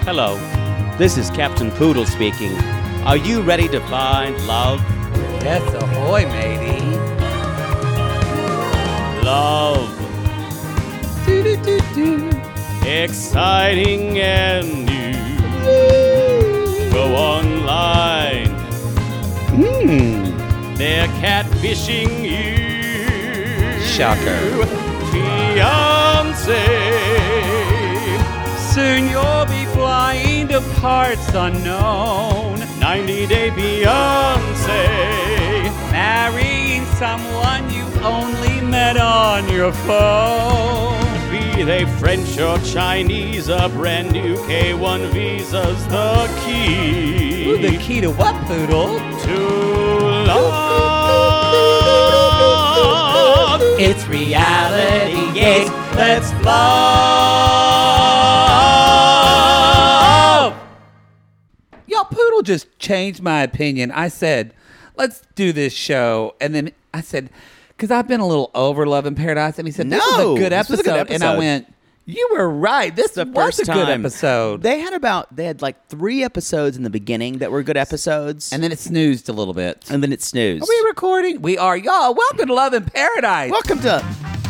Hello, this is Captain Poodle speaking. Are you ready to find love? Yes, ahoy, matey. Love. Exciting and new. Go online. They're catfishing you. Shocker. Fiancé. Soon you'll be flying to parts unknown. 90-day Beyonce. Marrying someone you only met on your phone. Be they French or Chinese, a brand new K1 visa's the key. Ooh, the key to what, Poodle? To love. It's reality gaze. Let's love. Y'all, Poodle just changed my opinion. I said, let's do this show. And then I said, because I've been a little over Love in Paradise. And he said, this is a good episode. And I went, you were right. This was a good episode. They had like 3 episodes in the beginning that were good episodes. And then it snoozed a little bit. And then it snoozed. Are we recording? We are. Y'all, welcome to Love in Paradise. Welcome to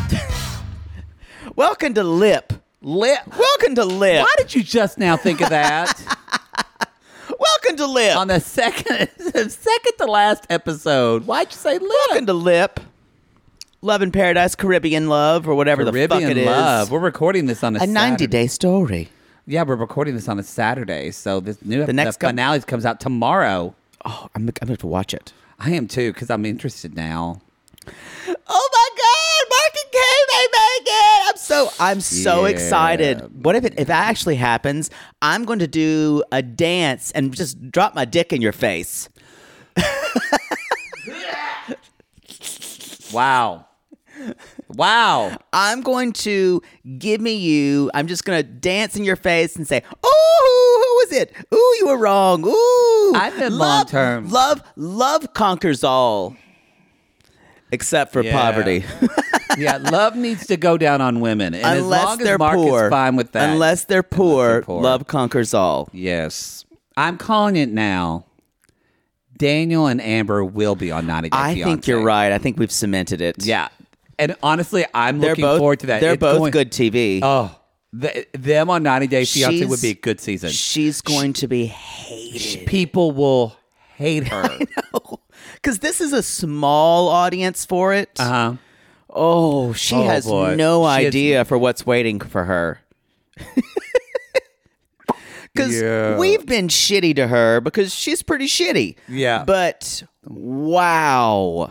Lip. Welcome to Lip. Why did you just now think of that? Welcome to Lip. On the second to last episode. Why'd you say Lip? Welcome to Lip. Love in Paradise, Caribbean Love, or whatever the fuck it is. Love. We're recording this on a 90-day story. Yeah, we're recording this on a Saturday, so this new the finale comes out tomorrow. Oh, I'm going to have to watch it. I am too, because I'm interested now. Oh my God, Mark and Kay, they make it! I'm so excited. What if that actually happens? I'm going to do a dance and just drop my dick in your face. Wow. I'm going to I'm just going to dance in your face and say, "Oh, who was it? Ooh, you were wrong. Ooh." I've been long term. Love conquers all. Except for poverty. Yeah, love needs to go down on women. And unless as long they're as Mark poor, is fine with that. Unless they're poor, love conquers all. Yes. I'm calling it now. Daniel and Amber will be on 90 Day Fiancé. I think you're right. I think we've cemented it. Yeah. And honestly, I'm looking forward to that. They're both good TV. Oh, them on 90 Day Fiancé would be a good season. She's going to be hated. People will hate her. I know. Because this is a small audience for it. Uh-huh. Oh, she has no idea for what's waiting for her. Because we've been shitty to her because she's pretty shitty. Yeah. But, wow.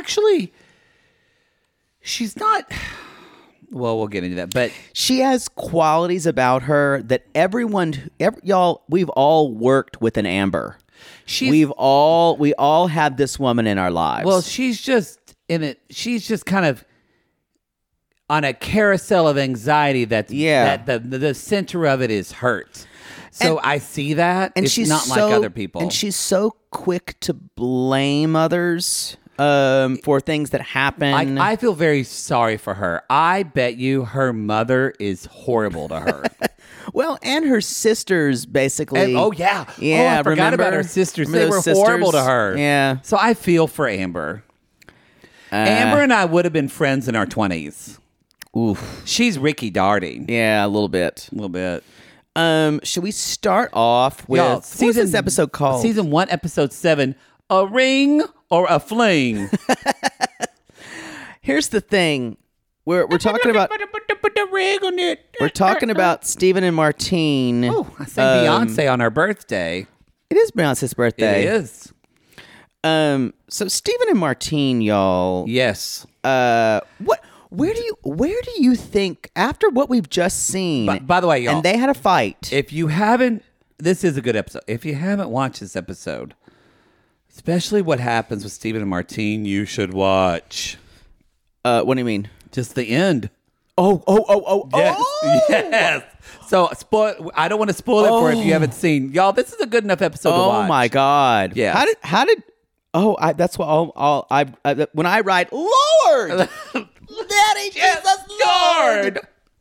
She's not... Well, we'll get into that, but... She has qualities about her that y'all, we've all worked with an Amber. We all have this woman in our lives. Well, she's just in it. She's just kind of on a carousel of anxiety that the center of it is hurt. So I see that, and she's not like other people. And she's so quick to blame others for things that happen. I feel very sorry for her. I bet you her mother is horrible to her. Well, and her sisters, basically. Yeah. I forgot about her sisters. They were horrible to her. Yeah. So I feel for Amber. Amber and I would have been friends in our 20s. Oof. She's Ricky Darting. Yeah, a little bit. Should we start off with what's this episode called? Season 1, episode 7, A Ring or a Fling? Here's the thing. We're talking about we're talking about Stephen and Martine. Oh, I sang Beyonce on her birthday. It is Beyonce's birthday. It is. So Stephen and Martine, y'all. Yes. Where do you think after what we've just seen? By the way, y'all, and they had a fight. If you haven't, this is a good episode. If you haven't watched this episode, especially what happens with Stephen and Martine, you should watch. What do you mean? Just the end. Oh. Yes. So, I don't want to spoil it for if you haven't seen. Y'all, this is a good enough episode to watch. Oh, my God. Yeah. How did... Oh, that's what when I write, Lord! Daddy Jesus, Lord!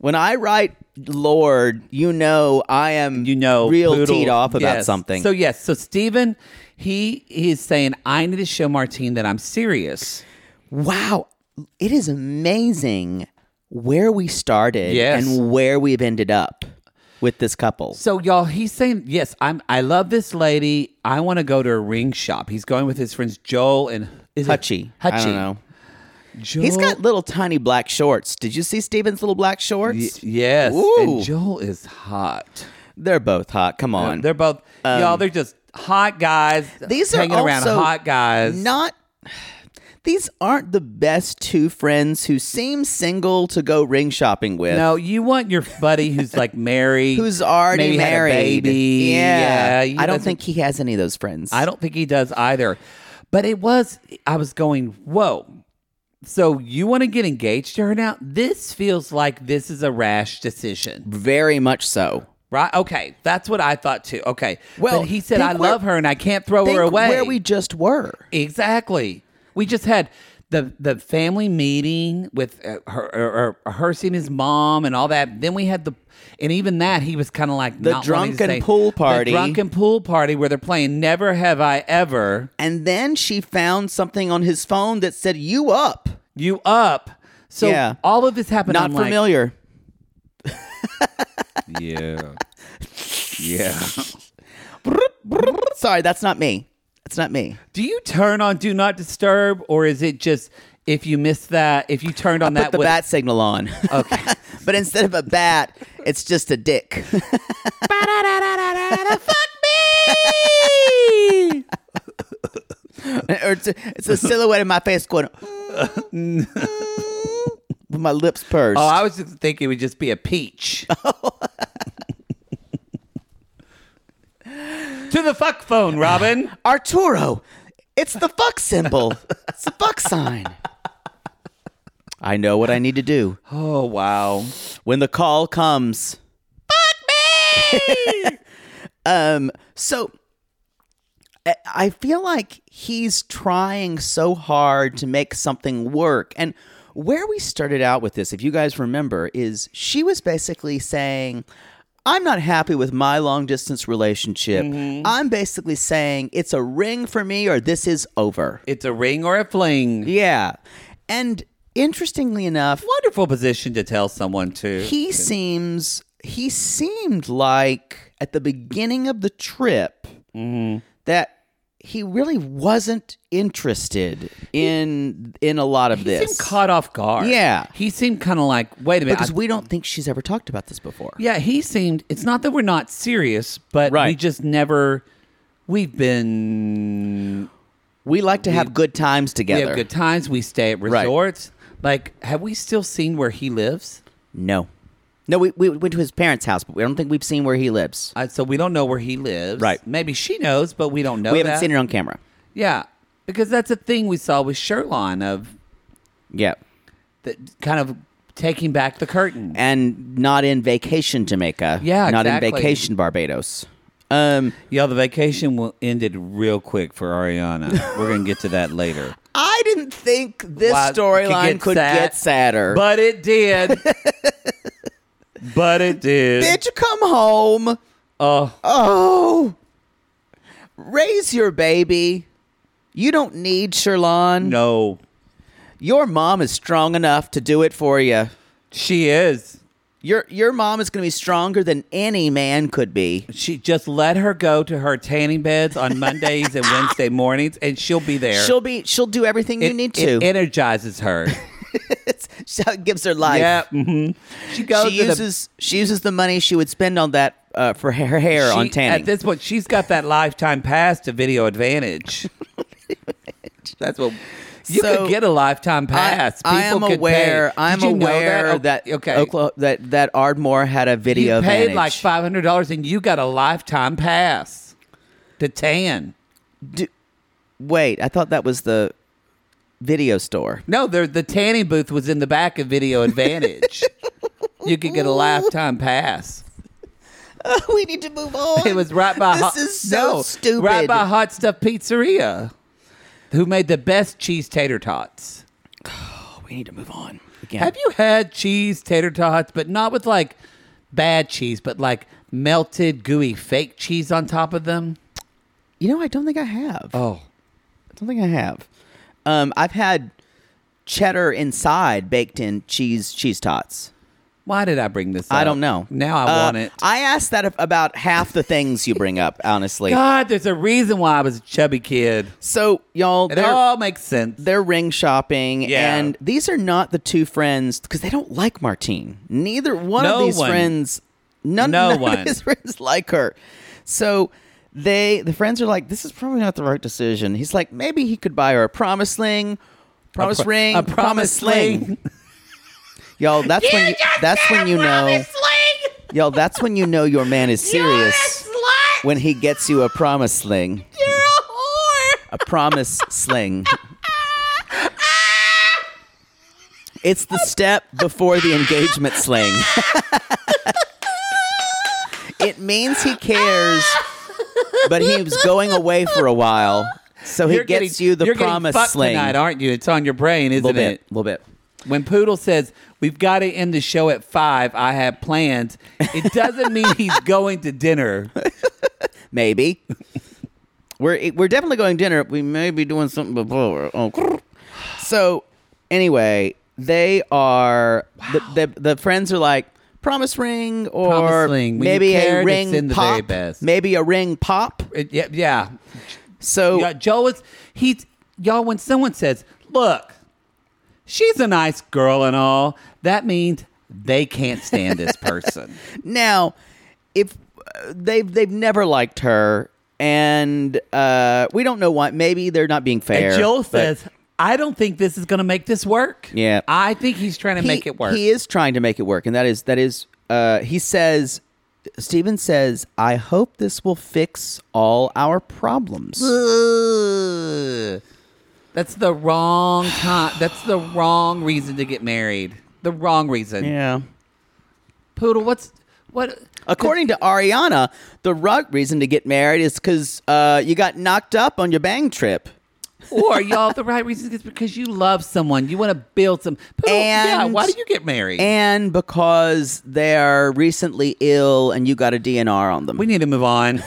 When I write Lord, I am real Poodle, teed off about yes. something. So Stephen, he is saying, I need to show Martine that I'm serious. Wow. It is amazing where we started Yes. and where we've ended up with this couple. So y'all, he's saying, yes, I love this lady. I want to go to a ring shop. He's going with his friends Joel and Hutchie. I don't know. Joel, He's got little tiny black shorts. Did you see Steven's little black shorts? yes. Ooh. And Joel is hot. They're both hot. Come on. They're both, y'all, they're just hot guys. These are hanging around also hot guys. These aren't the best two friends who seem single to go ring shopping with. No, you want your buddy who's like married, Who's already maybe married. had a baby. Yeah. he I don't doesn't- think he has any of those friends. I don't think he does either. But I was going, whoa. So you want to get engaged to her now? This feels like this is a rash decision. Very much so. Right? Okay. That's what I thought too. Okay. Well, but he said, think I love her and I can't throw her Think away. where we just were. Exactly. We just had the family meeting with her seeing his mom and all that. Then we had and even that he was kind of like The not wanting to drunken say- pool party. The drunken pool party where they're playing Never Have I Ever. And then she found something on his phone that said, "You up." You up. So Yeah. all of this happened. Not I'm like, familiar. yeah. Yeah. Sorry, that's not me. That's not me. Do you turn on Do Not Disturb, or is it just if you miss that, if you turned on Put that the with- bat signal on. Okay. But instead of a bat, it's just a dick. Fuck me! Or it's a silhouette of my face going with my lips pursed. Oh, I was just thinking it would just be a peach. To the fuck phone, Robin. Arturo, it's the fuck symbol. It's the fuck sign. I know what I need to do. Oh, wow. When the call comes. Fuck me! So I feel like he's trying so hard to make something work. And where we started out with this, if you guys remember, is she was basically saying, I'm not happy with my long distance relationship. Mm-hmm. I'm basically saying it's a ring for me or this is over. It's a ring or a fling. Yeah. And interestingly enough, Wonderful position to tell someone to. he seemed like at the beginning of the trip that he really wasn't interested in a lot of He this. seemed caught off guard. Yeah. He seemed kind of like, wait a minute. Because we don't think she's ever talked about this before. Yeah, he seemed, it's not that we're not serious, but we Right. just never, we've been, We like to have good times we together. have good times. We stay at Right. resorts. Like, have we still seen where he lives? No, we went to his parents' house, but we don't think we've seen where he lives. So we don't know where he lives. Right. Maybe she knows, but we don't know We haven't that. seen it on camera. Yeah, because that's a thing we saw with Sherlon of Yeah. the, kind of taking back the curtain. And not in vacation Jamaica. Yeah, Not exactly. in vacation Barbados. Yeah, the vacation ended real quick for Ariana. We're going to get to that later. I didn't think this Wow, storyline could sad. get sadder. But it did. But it did. Bitch, come home. Oh. Raise your baby. You don't need Sherlon. No, Your mom is strong enough to do it for you. she is. Your mom is going to be stronger than any man could be. She just let her go to her tanning beds on Mondays and Wednesday mornings, and she'll be there. She'll do everything you need to. It energizes her. It's how it gives her life. Yeah. Mm-hmm. She goes. She uses the money she would spend on that for her hair on tanning. At this point, she's got that lifetime pass to Video Advantage. That's what. You So, could get a lifetime pass. I am People could aware. pay. I'm Did you know aware that okay. Oklahoma, that Ardmore had a Video You paid Advantage. like $500 and you got a lifetime pass to tan. Wait, I thought that was the video store. No, the tanning booth was in the back of Video Advantage. You could get a lifetime pass. We need to move on. It was right by This is so stupid. Right by Hot Stuff Pizzeria, who made the best cheese tater tots. We need to move on. again. Have you had cheese tater tots, but not with like bad cheese, but like melted, gooey, fake cheese on top of them? You know, I don't think I have. Oh. I don't think I have. I've had cheddar inside baked in cheese tots. Why did I bring this up? I don't know. Now I want it. I asked that about half the things you bring up, honestly. God, there's a reason why I was a chubby kid. So, y'all, It all makes sense. they're ring shopping, Yeah. and these are not the two friends, because they don't like Martine. Neither one of No these one. friends, none one. of his friends like her. So the friends are like, this is probably not the right decision. He's like, maybe he could buy her a promise ring, A promise sling. Y'all, that's when you know. Y'all, that's when you know your man is serious. When he gets you a promise sling. You're a whore. A promise sling. It's the step before the engagement sling. It means he cares, but he was going away for a while. So he gets you the you're promise getting fucked sling. tonight, aren't you? It's on your brain, isn't A it? little bit. When Poodle says, we've got to end the show at 5, I have plans, it doesn't mean he's going to dinner. Maybe. We're definitely going to dinner. We may be doing something before. Oh. So, anyway, they are... The friends are like, promise ring or Promise ring. When maybe you care, a ring it's in the pop. very best. Maybe a ring pop. Yeah. So... Yeah, Joe is... Y'all, when someone says, look, she's a nice girl and all, that means they can't stand this person. Now, if they've never liked her, and we don't know why. Maybe they're not being fair. And Joe but says, I don't think this is going to make this work. Yeah. I think he's trying to make it work. He is trying to make it work, and that is. He says, Steven says, I hope this will fix all our problems. Ugh. That's the wrong time. That's the wrong reason to get married. The wrong reason. Yeah. Poodle, what? According to Ariana, the right reason to get married is because you got knocked up on your bang trip. Or y'all, the right reason is because you love someone. You want to build some. Poodle, yeah, why do you get married? And because they are recently ill and you got a DNR on them. We need to move on.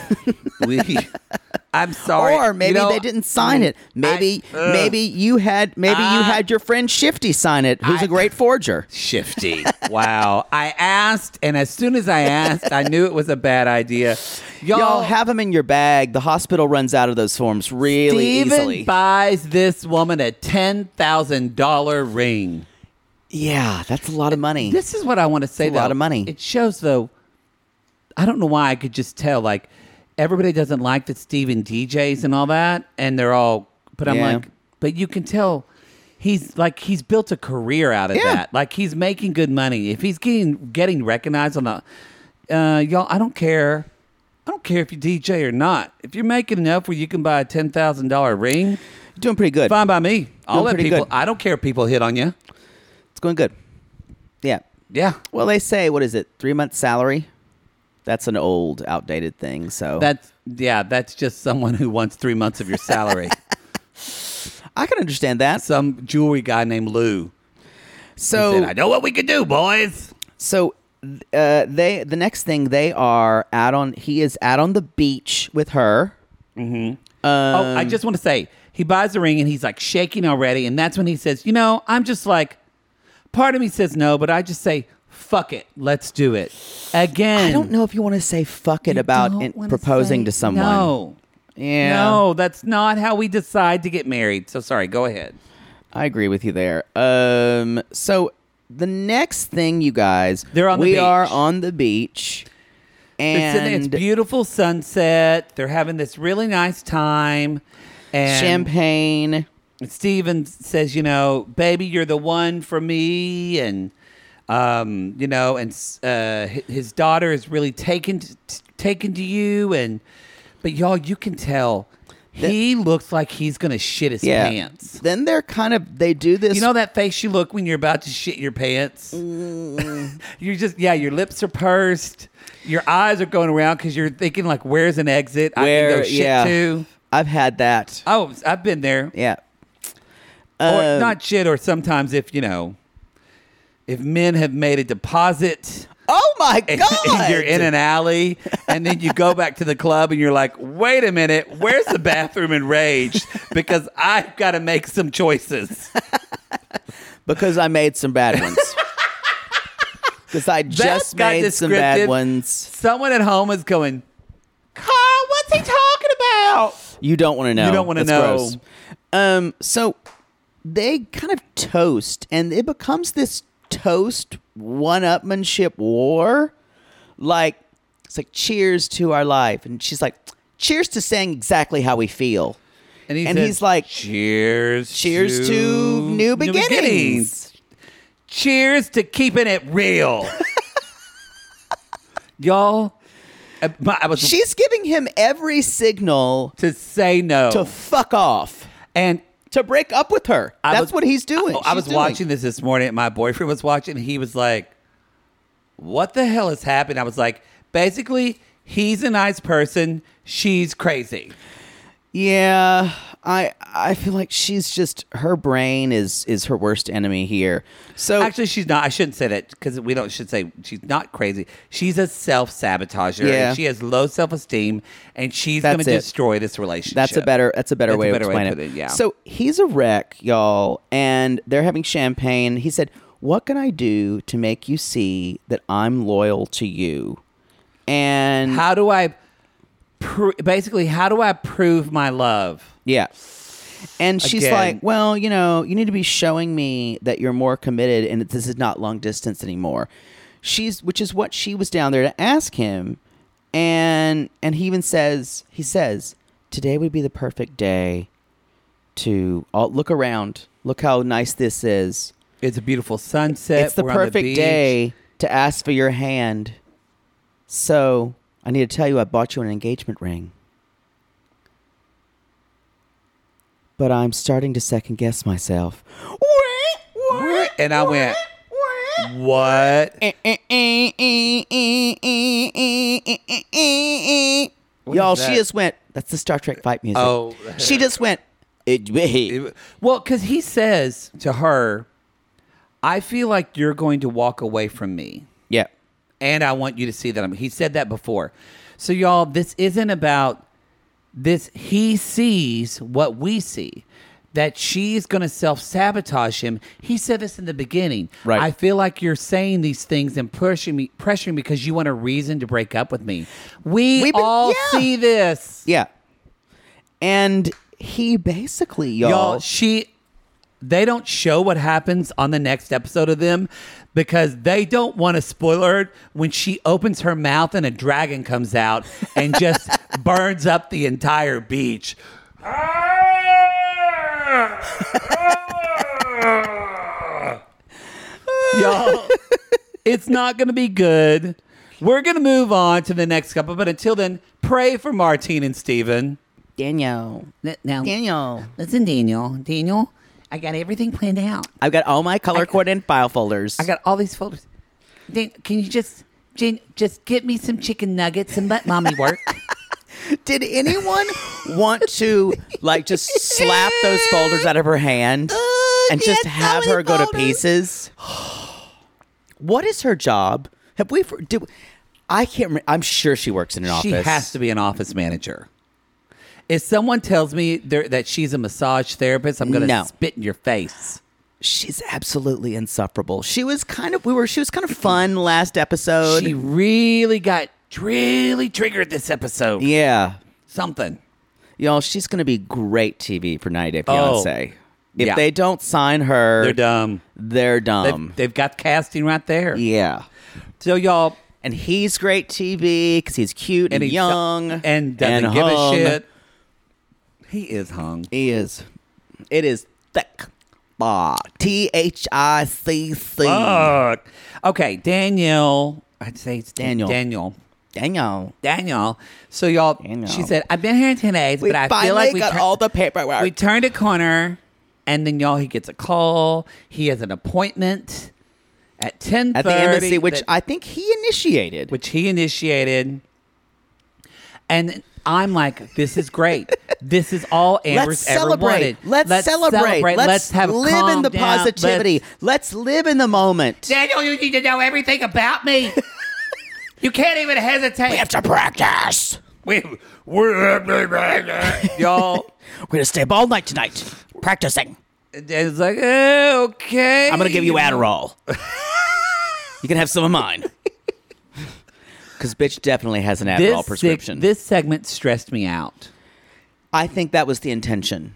I'm sorry. Or maybe they didn't sign it. Maybe you had your friend Shifty sign it, who's a great forger. Shifty. Wow. I asked, and as soon as I asked, I knew it was a bad idea. Y'all have them in your bag. The hospital runs out of those forms really easily. Steven buys this woman a $10,000 ring. Yeah, that's a lot of money. This is what I want to say, a lot of money. It shows, though, I don't know why I could just tell, like, everybody doesn't like that Steven DJs and all that, and they're all, but I'm like, but you can tell he's built a career out of that. Like, he's making good money. If he's getting recognized on the, y'all, I don't care. I don't care if you DJ or not. If you're making enough where you can buy a $10,000 ring, You're doing pretty good. fine by me. I'll let pretty people. good. I don't care if people hit on you. It's going good. Yeah. Yeah, Well, they say, what is it, 3 months salary? That's an old, outdated thing. So that's just someone who wants 3 months of your salary. I can understand that. Some jewelry guy named Lou. So He said, I know what we could do, boys. So the next thing he is out on the beach with her. Oh, I just want to say, he buys the ring and he's like shaking already. And that's when he says, I'm just like, part of me says no, but I just say, fuck it. Let's do it. Again. I don't know if you want to say fuck it about proposing to someone. No. Yeah. No, that's not how we decide to get married. So sorry, go ahead. I agree with you there. So the next thing, you guys, we are on the beach. And it's beautiful sunset. They're having this really nice time. And champagne. Steven says, baby, you're the one for me. And, his daughter is really taken to you. But y'all, you can tell he looks like he's going to shit his pants. Then they do this. You know that face you look when you're about to shit your pants? You're just, your lips are pursed. Your eyes are going around because you're thinking, like, where's an exit I can go shit to? I've had that. Oh, I've been there. Yeah. Or not shit, or sometimes if, if men have made a deposit. Oh my And God! you're in an alley, and then you go back to the club, and you're like, wait a minute, where's the bathroom in Rage? Because I've got to make some choices. Because I made some bad ones. Because I just got made some bad descriptive. ones. Someone at home is going, Carl, what's he talking about? You don't want to know. You don't wanna That's know. gross. So they kind of toast, and it becomes this toast one-upmanship war. Like, it's like, cheers to our life. And she's like, cheers to saying exactly how we feel. And And he's like, cheers to new beginnings. Cheers to keeping it real. Y'all, I was She's giving him every signal to say no. to fuck off. And To break up with her. That's what he's doing. I was She's doing. watching this morning. My boyfriend was watching. He was like, what the hell has happened? I was like, basically, he's a nice person. She's crazy. Yeah, I feel like she's just, her brain is her worst enemy here. So Actually, she's not. I shouldn't say that because should say she's not crazy. She's a self-sabotager. Yeah. And she has low self-esteem, and she's going to That's it. destroy this relationship. that's a better way to explain put it. Yeah. So he's a wreck, y'all, and they're having champagne. He said, "What can I do to make you see that I'm loyal to you?" And how do I prove my love? yeah. And she's Again. like, well, you need to be showing me that you're more committed and that this is not long distance anymore. Which is what she was down there to ask him. And he even says, today would be the perfect day to look around. Look how nice this is. It's a beautiful sunset. It's the We're on perfect beach. day to ask for your hand. So I need to tell you, I bought you an engagement ring. But I'm starting to second guess myself. And I went, what? Y'all, is that? she just went, that's the Star Trek fight music. Oh. She just went, Well, because he says to her, I feel like you're going to walk away from me. yeah. And I want you to see that he said that before. So y'all, this isn't about this. He sees what we see, that she's going to self-sabotage him. He said this in the beginning. Right. I feel like you're saying these things and pressuring me because you want a reason to break up with me. We all see this. Yeah. And he basically, Y'all, they don't show what happens on the next episode of them because they don't want to spoil her when she opens her mouth and a dragon comes out and just burns up the entire beach. Y'all, it's not going to be good. We're going to move on to the next couple, but until then, pray for Martine and Steven. Daniel. Now, Daniel. listen, Daniel, I got everything planned out. I've got all my color-coordinated file folders. I got all these folders. Can you just get me some chicken nuggets and let mommy work? Did anyone want to, just slap those folders out of her hand and just have her go to pieces? What is her job? I can't remember. I'm sure she works in an office. She has to be an office manager. If someone tells me that she's a massage therapist, I'm going to spit in your face. She's absolutely insufferable. She was kind of fun last episode. She really triggered this episode. Yeah. Something. Y'all, she's going to be great TV for 90 Day Fiancé. If yeah. they don't sign her, They're dumb. They're dumb. They've got casting right there. Yeah. So y'all, And he's great TV because he's cute and he's young and doesn't give hung. a shit. He is hung. He is. It is thick. THICC. Fuck. Okay, Danielle. I'd say it's Daniel. Daniel. So y'all, Daniel. she said, I've been here in 10 days, We but I finally feel like got all the paperwork. we turned a corner, and then y'all, he gets a call. He has an appointment at 10:30 at the embassy, which I think he initiated. which he initiated. And I'm like, this is great. This is all Amber's ever wanted. Let's celebrate. Let's have live in the down. positivity. Let's live in the moment. Daniel, you need to know everything about me. You can't even hesitate. We have to practice. Y'all, We're going to stay up all night tonight practicing. it's like, okay. I'm going to give you Adderall. You can have some of mine. Because bitch definitely has an Adderall prescription. This segment stressed me out. I think that was the intention.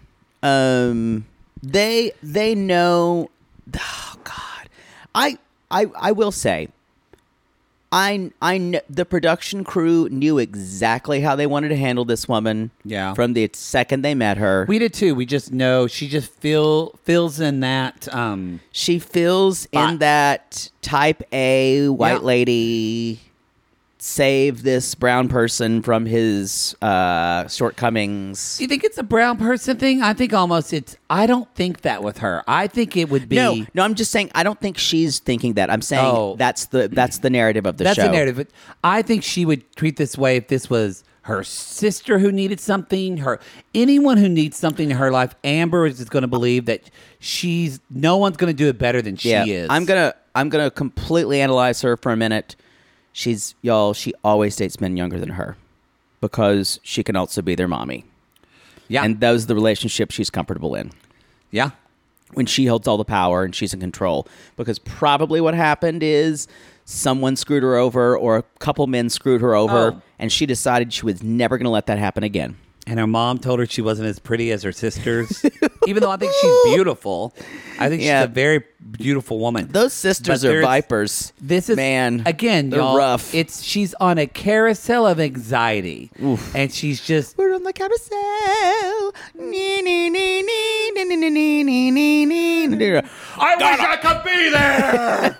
They know. Oh God, I will say. I know the production crew knew exactly how they wanted to handle this woman. Yeah. From the second they met her, We did too. We just know she just fills in that. she fills in that type A white lady. Save this brown person from his shortcomings. Do you think it's a brown person thing? I think almost it's. I don't think that with her. I think it would be. No, I'm just saying. I don't think she's thinking that. I'm saying that's the narrative of the show. That's the narrative. But I think she would treat this way if this was her sister who needed something. Anyone who needs something in her life. Amber is going to believe that no one's going to do it better than she is. I'm gonna completely analyze her for a minute. She always dates men younger than her because she can also be their mommy. Yeah, and those are the relationships she's comfortable in. Yeah. When she holds all the power and she's in control. Because probably what happened is someone screwed her over or a couple men screwed her over and she decided she was never going to let that happen again. And her mom told her she wasn't as pretty as her sisters. Even though I think she's beautiful. I think she's a very beautiful woman. Those sisters are vipers. This is, man, again, they're y'all, rough. She's on a carousel of anxiety. Oof. And she's just... We're on the carousel. I wish I could be there.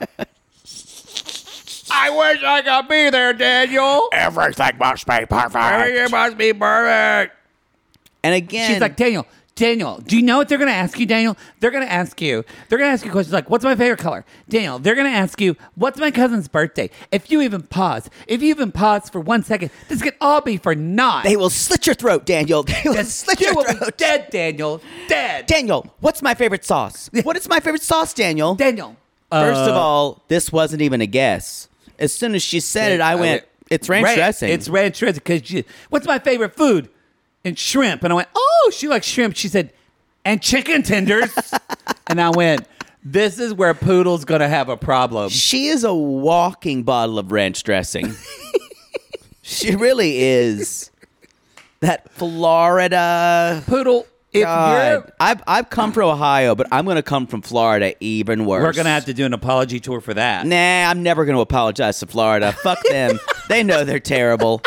I wish I could be there, Daniel. Everything must be perfect. Everything must be perfect. And again, she's like, Daniel, do you know what they're going to ask you, Daniel? They're going to ask you questions like, what's my favorite color? Daniel, they're going to ask you, what's my cousin's birthday? If you even pause for 1 second, this could all be for naught. They will slit your throat, Daniel. They will slit your throat. Dead, Daniel. Dead. Daniel, what's my favorite sauce? What is my favorite sauce, Daniel? Daniel. First of all, this wasn't even a guess. As soon as she said it, I went, it's ranch dressing. It's ranch dressing. Because what's my favorite food? And shrimp. And I went, oh, she likes shrimp. She said, and chicken tenders. And I went, this is where Poodle's going to have a problem. She is a walking bottle of ranch dressing. She really is. That Florida. Poodle. God. I've come from Ohio, but I'm going to come from Florida even worse. We're going to have to do an apology tour for that. Nah, I'm never going to apologize to Florida. Fuck them. They know they're terrible.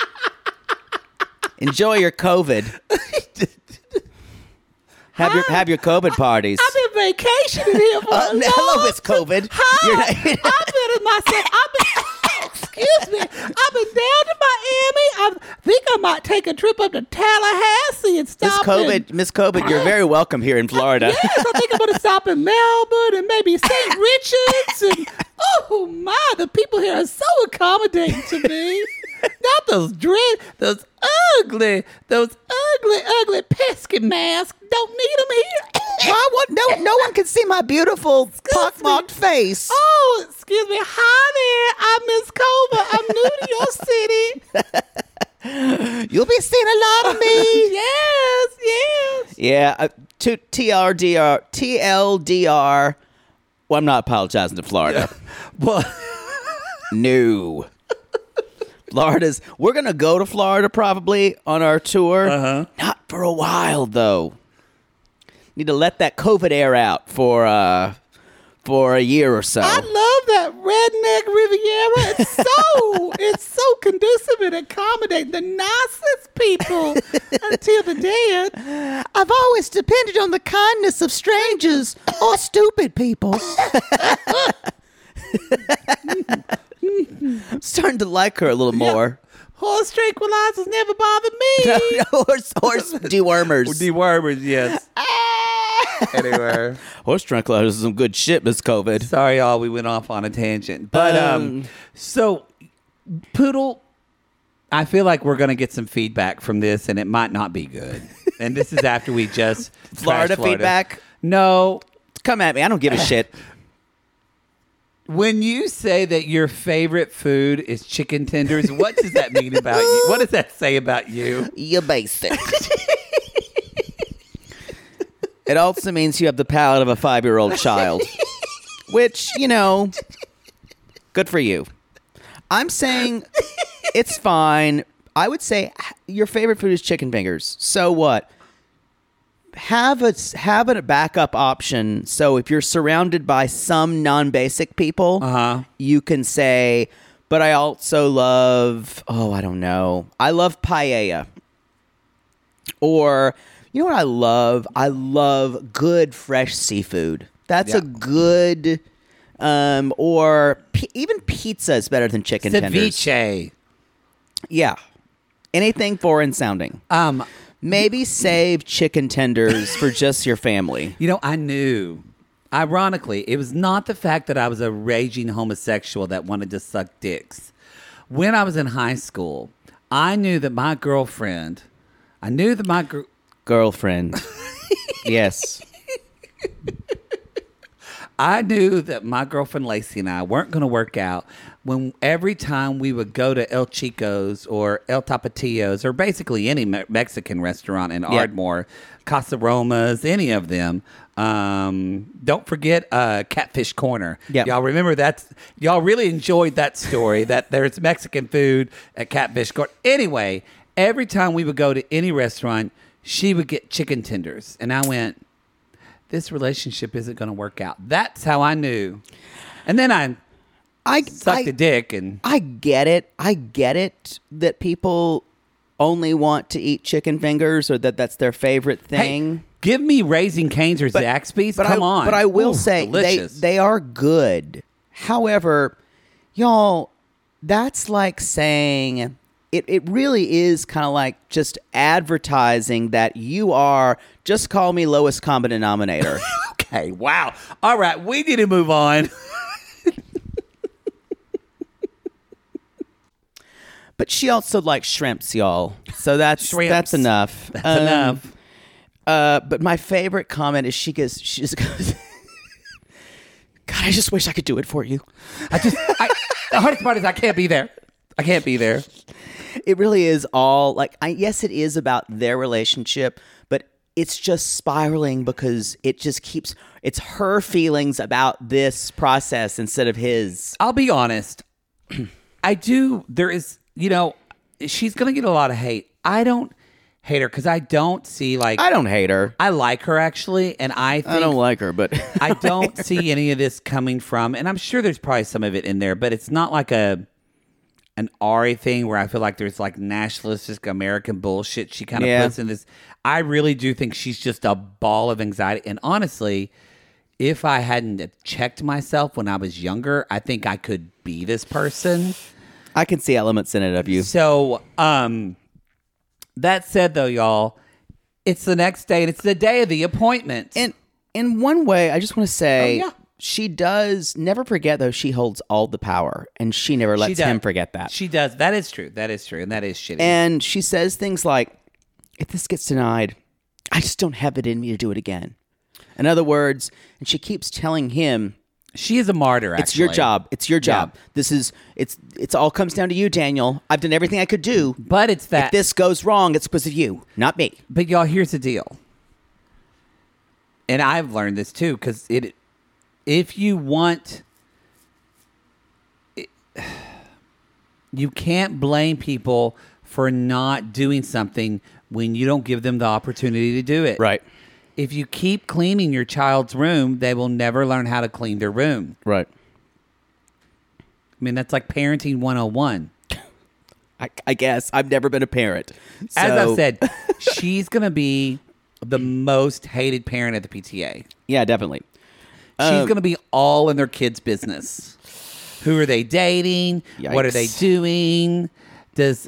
Enjoy your COVID. Have your COVID parties. I've been vacationing here for a long time. Hello, Miss COVID. Hi. I've been in myself. Excuse me. I've been down to Miami. I think I might take a trip up to Tallahassee and stop. Miss COVID, you're very welcome here in Florida. Yes, I think I'm going to stop in Melbourne and maybe St. Richards. And oh my, the people here are so accommodating to me. Not those ugly pesky masks. Don't need them here. Why? No one can see my beautiful pockmarked face. Oh, excuse me. Hi there. I'm Miss Cova. I'm new to your city. You'll be seeing a lot of me. Yes. Yeah. To TLDR. Well, I'm not apologizing to Florida. Well, no. We're going to go to Florida probably on our tour. Uh-huh. Not for a while, though. Need to let that COVID air out for a year or so. I love that redneck Riviera. It's so conducive and accommodating the nicest people until the dead. I've always depended on the kindness of strangers or stupid people. I'm starting to like her a little more. Horse tranquilizers never bothered me. No, horse dewormers. Dewormers, yes. Anyway. Horse tranquilizers is some good shit, Miss COVID. Sorry, y'all, we went off on a tangent. But, so, Poodle, I feel like we're going to get some feedback from this, and it might not be good. And this is after we just Florida feedback? No. Come at me. I don't give a shit. When you say that your favorite food is chicken tenders, what does that mean about you? What does that say about you? You're basic. It also means you have the palate of a 5-year-old child, which, good for you. I'm saying it's fine. I would say your favorite food is chicken fingers. So what? Have a backup option. So if you're surrounded by some non-basic people, you can say, but I also love, I don't know. I love paella. Or, you know what I love? I love good fresh seafood. That's a good, or even pizza is better than chicken tenders. Ceviche. Yeah. Anything foreign sounding. Maybe save chicken tenders for just your family. I knew. Ironically, it was not the fact that I was a raging homosexual that wanted to suck dicks. When I was in high school, I knew that my girlfriend. Girlfriend. Yes. I knew that my girlfriend Lacey and I weren't going to work out when every time we would go to El Chico's or El Tapatio's or basically any Mexican restaurant in Ardmore, Casa Romas, any of them. Don't forget Catfish Corner. Yep. Y'all remember that? Y'all really enjoyed that story that there's Mexican food at Catfish Corner. Anyway, every time we would go to any restaurant, she would get chicken tenders. And I went, this relationship isn't going to work out. That's how I knew. And then I sucked a dick. And I get it. I get it that people only want to eat chicken fingers or that's their favorite thing. Hey, give me Raising Cane's or Zaxby's. Come on. But I will say delicious. they are good. However, y'all, that's like saying... It really is kind of like just advertising that you are, just call me lowest common denominator. Okay, wow. All right, we need to move on. But she also likes shrimps, y'all. So that's enough. That's enough. But my favorite comment is she just goes, God, I just wish I could do it for you. The hardest part is I can't be there. I can't be there. It really is all like, yes, it is about their relationship, but it's just spiraling because it just it's her feelings about this process instead of his. I'll be honest. There is, she's going to get a lot of hate. I don't hate her because I don't see I don't hate her. I like her actually. And I don't like her, but I don't see any of this coming from, and I'm sure there's probably some of it in there, but it's not like an Ari thing where I feel like there's like nationalistic American bullshit she kind of puts in this. I really do think she's just a ball of anxiety. And honestly, if I hadn't checked myself when I was younger, I think I could be this person. I can see elements in it of you. So, that said though, y'all, it's the next day and it's the day of the appointment. And in one way, I just want to say... She does never forget, though, she holds all the power, and she never lets him forget that. She does. That is true. That is true, and that is shitty. And she says things like, if this gets denied, I just don't have it in me to do it again. In other words, and she keeps telling him... She is a martyr, actually. It's your job. It's your job. Yeah. It's all comes down to you, Daniel. I've done everything I could do. But it's that... If this goes wrong, it's because of you, not me. But, y'all, here's the deal. And I've learned this, too, because if you want, you can't blame people for not doing something when you don't give them the opportunity to do it. Right. If you keep cleaning your child's room, they will never learn how to clean their room. Right. I mean, that's like parenting 101. I guess. I've never been a parent. So. As I said, she's going to be the most hated parent at the PTA. Yeah, definitely. She's going to be all in their kids' business. Who are they dating? Yikes. What are they doing? Does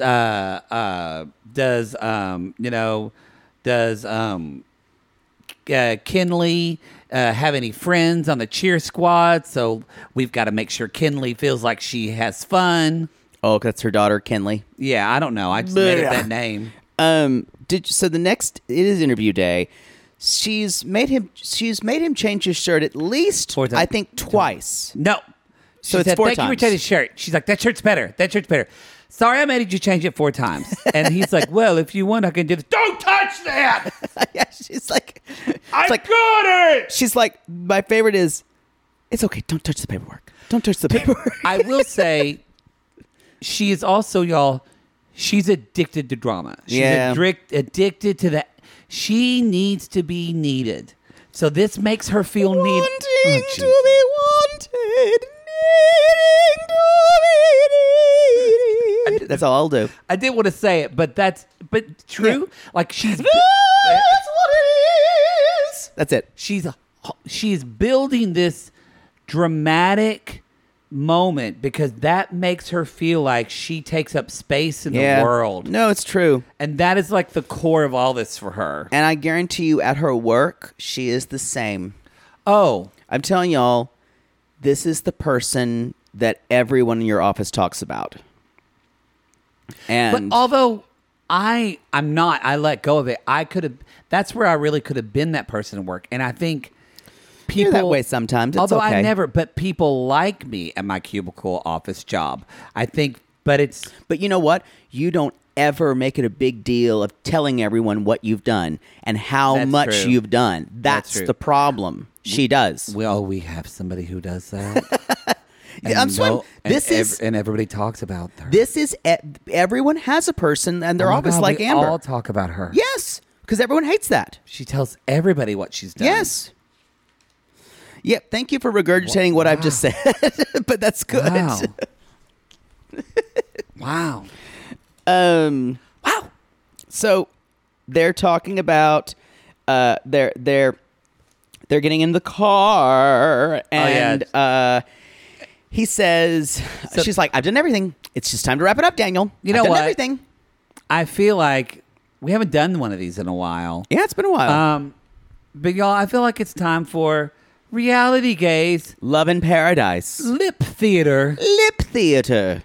Kinley have any friends on the cheer squad? So we've got to make sure Kinley feels like she has fun. Oh, that's her daughter, Kenley. Yeah, I don't know. I just made up that name. So the next it is interview day. She's made him change his shirt at least, I think, twice. No. So she it's said, 4 thank times. you for changing his shirt. She's like, that shirt's better. That shirt's better. Sorry, I made you change it 4 times. And he's like, well, if you want, I can do this. Don't touch that. Yeah, she's like, I like, got it. she's like, my favorite is, it's okay. Don't touch the paperwork. Don't touch the paperwork. I will say, she is also, y'all, she's addicted to drama. She's addicted to that. She needs to be needed. So this makes her feel needed. Wanting to be wanted, needing to be needed. That's all I'll do. I didn't want to say it, but true. Yeah. Like she's That's what it is. That's it. she's building this dramatic moment because that makes her feel like she takes up space in the world. No, it's true. And that is like the core of all this for her. And I guarantee you at her work, she is the same. Oh. I'm telling y'all, this is the person that everyone in your office talks about. And But although I'm not, I let go of it. That's where I really could have been that person at work. And I think people you're that way sometimes. It's although okay. but people like me at my cubicle office job. I think, but you know what? You don't ever make it a big deal of telling everyone what you've done and how That's much true. you've done. That's true. the problem. She does. we have somebody who does that. And everybody talks about her. This is everyone has a person in their Oh my office God, like we Amber. all talk about her. Yes, because everyone hates that. She tells everybody what she's done. Yes. Yep. Thank you for regurgitating what I've just said, but that's good. Wow. Wow. Wow. So they're talking about they're getting in the car and he says she's like, I've done everything. It's just time to wrap it up, Daniel. You know I've done what? everything. I feel like we haven't done one of these in a while. Yeah, it's been a while. But y'all, I feel like it's time for Reality Gaze Love in Paradise. Lip Theater. Lip theater.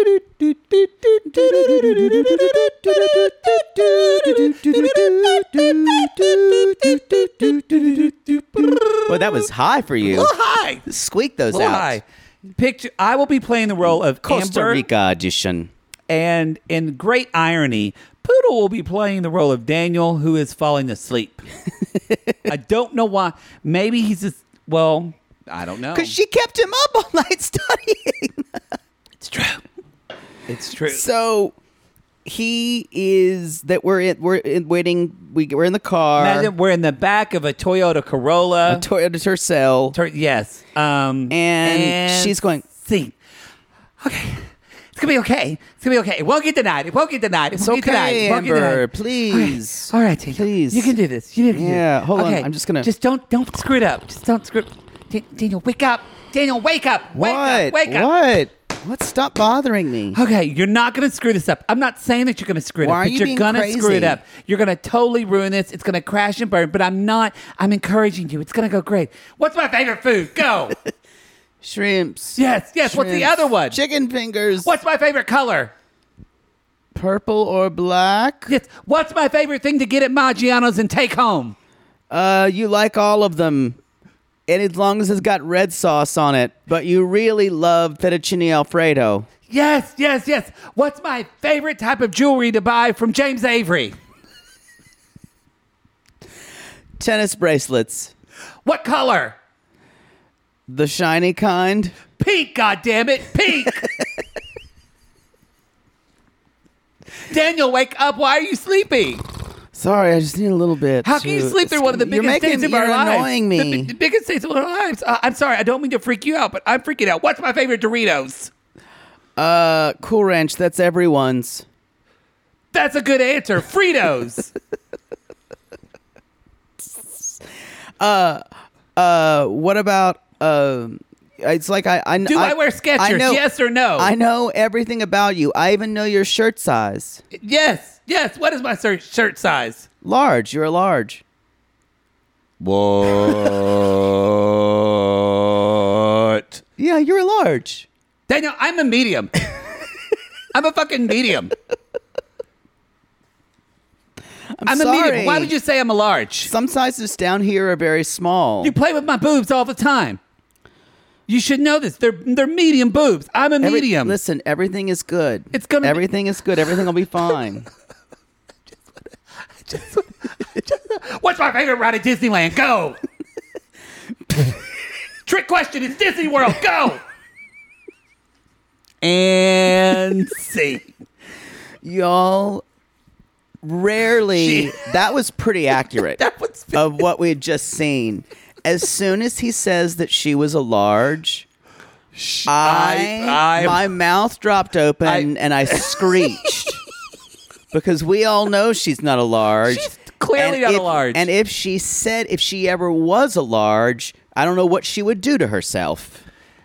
Well, that was high for you. Hi. Squeak those out. Hi. I will be playing the role of Costa Amber, Rica edition. and in great irony, Poodle will be playing the role of Daniel, who is falling asleep. I don't know why. Maybe he's just, I don't know. Because she kept him up all night studying. It's true. It's true. So he is that we're in the car. Imagine we're in the back of a Toyota Corolla. A Toyota Tercel. Yes. And she's going, see. Okay. It's going to be okay. It's going to be okay. It won't get denied. It won't get denied. It It's won't get denied. okay, It won't get Amber. denied. Please. All right, Daniel. Please. You can do this. You can do Yeah, this. hold on. Okay. I'm just gonna- Just don't screw it up. Just don't screw Daniel, wake up. Daniel, wake up. Wake up. Wake up. What? What? Stop bothering me. Okay, you're not going to screw this up. I'm not saying that you're going to screw it Why up, are but you you're being going to screw it crazy? up. You're going to totally ruin this. It's going to crash and burn, but I'm not. I'm encouraging you. It's going to go great. What's my favorite food? Go. Shrimps. Yes. What's the Shrimps. other one? Chicken fingers. What's my favorite color? Purple or black? Yes. What's my favorite thing to get at Maggiano's and take home? You like all of them. And as long as it's got red sauce on it. But you really love fettuccine Alfredo. Yes. What's my favorite type of jewelry to buy from James Avery? Tennis bracelets. What color? The shiny kind. Pink, goddammit. Pink. Daniel, wake up. Why are you sleeping? Sorry, I just need a little bit. How can you sleep through one of the biggest days of our lives? You're annoying me. The biggest days of our lives. I'm sorry. I don't mean to freak you out, but I'm freaking out. What's my favorite Doritos? Cool Ranch. That's everyone's. That's a good answer. Fritos. What about it's like I Do I wear Skechers? I know, Yes or no? I know everything about you. I even know your shirt size. Yes. What is my shirt size? Large. You're a large. What? Yeah, you're a large. Daniel, I'm a medium. I'm a fucking medium. I'm a sorry. medium. Why would you say I'm a large? Some sizes down here are very small. You play with my boobs all the time. You should know this. They're medium boobs. I'm a medium. Listen, everything is good. Everything is good. Everything will be fine. What's my favorite ride at Disneyland? Go. Trick question. It's Disney World. Go. And see. Y'all, rarely. That was pretty accurate of what we had just seen. As soon as he says that she was a large, my mouth dropped open and I screeched. Because we all know she's not a large. She's clearly not a large. And if she ever was a large, I don't know what she would do to herself.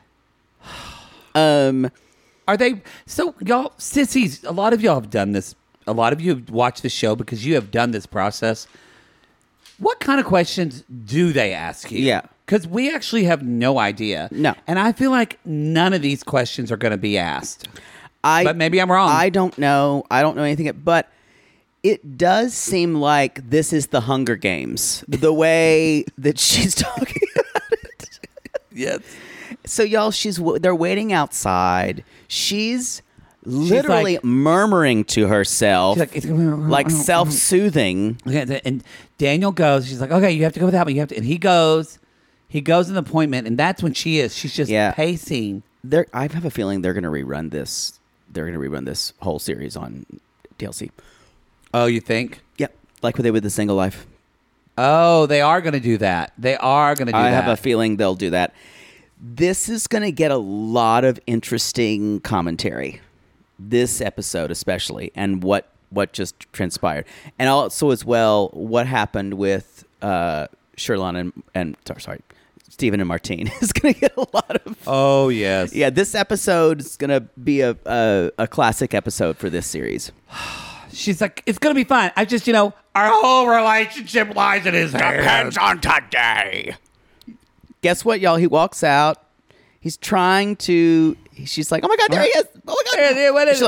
Are they so y'all sissies? A lot of y'all have done this. A lot of you have watched the show because you have done this process. What kind of questions do they ask you? Yeah. Because we actually have no idea. No. And I feel like none of these questions are going to be asked. But maybe I'm wrong. I don't know. I don't know anything. But it does seem like this is the Hunger Games. The way that she's talking about it. Yes. So, y'all, they're waiting outside. She's literally murmuring to herself, like self-soothing. And Daniel goes. She's like, "Okay, you have to go without me. You have to." And he goes. He goes in the appointment, and that's when she's just pacing. I have a feeling they're going to rerun this. They're going to rerun this whole series on TLC. Oh, you think? Yep, like what they did with The Single Life. Oh, they are going to do that. I have a feeling they'll do that. This is going to get a lot of interesting commentary. This episode especially, and what just transpired. And also as well, what happened with Sherlon and Stephen and Martine is going to get a lot of... Oh, yes. Yeah, this episode is going to be a classic episode for this series. She's like, it's going to be fine. I just, our whole relationship lies in his hands. Depends on today. Guess what, y'all? He walks out. He's trying to... She's like, oh my God, there he is. Oh my God. What is she's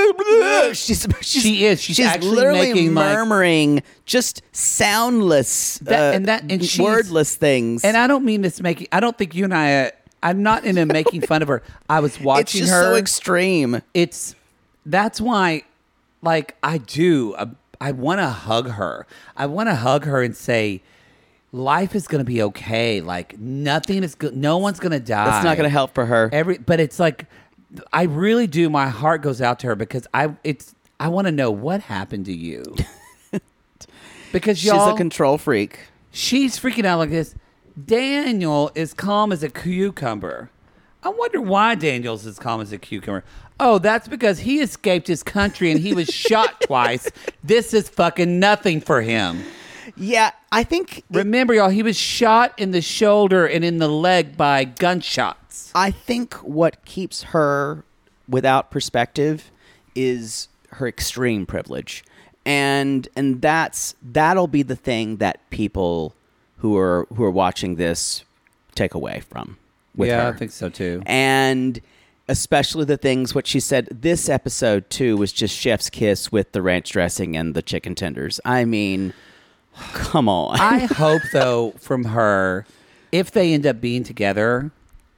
like... She's actually literally making murmuring just soundless, wordless things. And I don't mean this making... I don't think you and I... I'm not into making fun of her. I was watching her. It's just so extreme. That's why, like, I want to hug her. I want to hug her and say... Life is going to be okay. Like, nothing is good. No one's going to die. That's not going to help for her. But it's like, I really do. My heart goes out to her because I want to know what happened to you. Because she's a control freak. She's freaking out like this. Daniel is calm as a cucumber. I wonder why Daniel's as calm as a cucumber. Oh, that's because he escaped his country and he was shot twice. This is fucking nothing for him. Yeah, I think... Remember, y'all, he was shot in the shoulder and in the leg by gunshots. I think what keeps her without perspective is her extreme privilege. And that'll be the thing that people who are watching this take away from with her. Yeah, I think so, too. And especially the things, what she said, this episode, too, was just chef's kiss with the ranch dressing and the chicken tenders. I mean... Come on. I hope, though, from her, if they end up being together,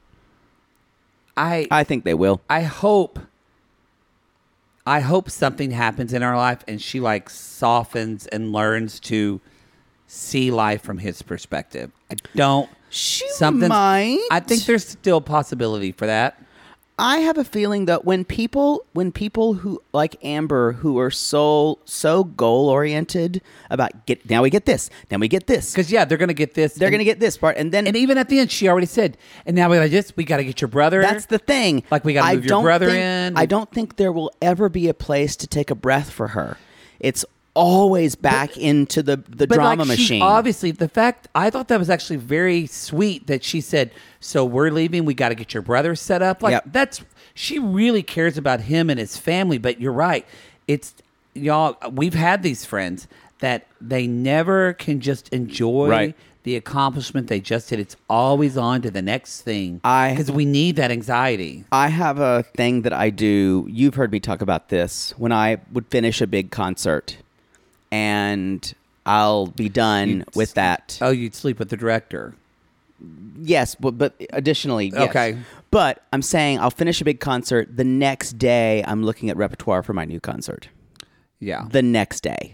I think they will. I hope something happens in her life and she like softens and learns to see life from his perspective. She might. I think there's still a possibility for that. I have a feeling that when people who like Amber, who are so goal oriented about now we get this, because they're gonna get this, they're gonna get this part, and even at the end she already said, and now we got to get your brother. That's the thing. Like we got to move your brother in. I don't think there will ever be a place to take a breath for her. It's always back into the drama machine. Obviously, the fact I thought that was actually very sweet that she said, "So we're leaving. We got to get your brother set up." Like she really cares about him and his family. But you're right. It's y'all. We've had these friends that they never can just enjoy Right. the accomplishment they just did. It's always on to the next thing because we need that anxiety. I have a thing that I do. You've heard me talk about this when I would finish a big concert and I'll be done with that. Oh, you'd sleep with the director. Yes, but additionally, yes. Okay. But I'm saying I'll finish a big concert. The next day, I'm looking at repertoire for my new concert. Yeah. The next day.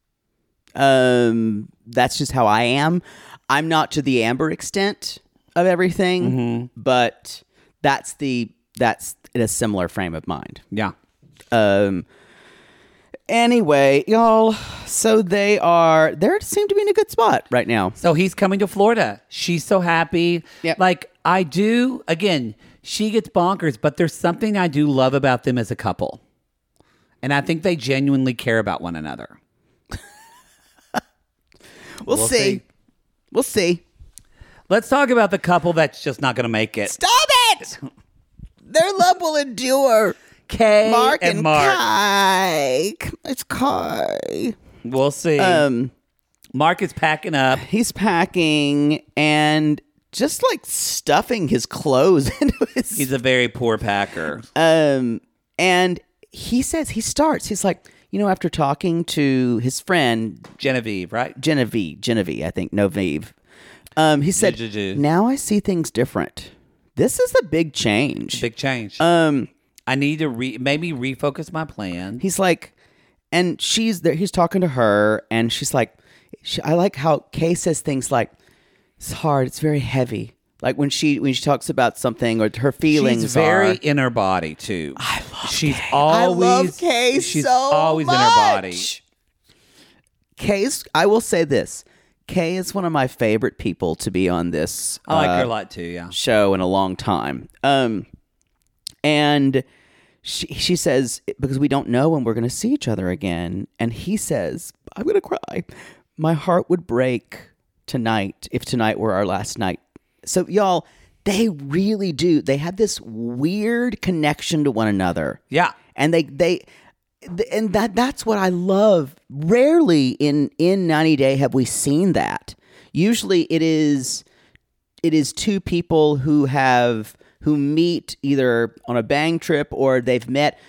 That's just how I am. I'm not to the Amber extent of everything, but that's in a similar frame of mind. Yeah. Anyway, y'all, so they seem to be in a good spot right now. So he's coming to Florida. She's so happy. Yep. Like I do, again, she gets bonkers, but there's something I do love about them as a couple. And I think they genuinely care about one another. We'll see. We'll see. Let's talk about the couple that's just not going to make it. Stop it! Their love will endure. Kay Mark and Mark. Kai. It's Kai. We'll see. Mark is packing up. He's packing and just like stuffing his clothes into his. He's a very poor packer. And he says he's like, after talking to his friend Genevieve, right? Genevieve, I think, Novive. He said, now I see things different. This is a big change. Big change. I need to maybe refocus my plan. He's like, and she's there. He's talking to her, and she's like, I like how Kay says things like, "It's hard. It's very heavy." Like when she talks about something or her feelings. She's very in her body too. I love. She's Kay. always. I love Kay she's so always much. in her body. Kay's. I will say this. Kay is one of my favorite people to be on this. I like her a lot too. Yeah. Show in a long time. And she says, because we don't know when we're going to see each other again. And he says, I'm going to cry. My heart would break tonight if tonight were our last night. So y'all, they really do. They have this weird connection to one another. Yeah. And that's what I love. Rarely in 90 Day have we seen that. Usually it is two people who meet either on a bang trip or they've met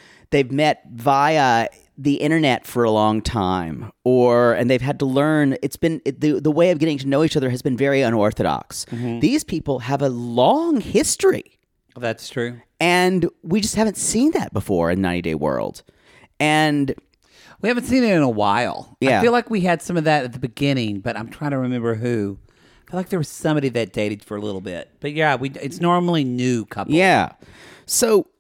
via the internet for a long time, and they've had to learn. It's been the way of getting to know each other has been very unorthodox. Mm-hmm. These people have a long history. That's true. And we just haven't seen that before in 90 Day World. And we haven't seen it in a while. Yeah. I feel like we had some of that at the beginning, but I'm trying to remember who. I feel like there was somebody that dated for a little bit. But yeah, it's normally new couples. Yeah. So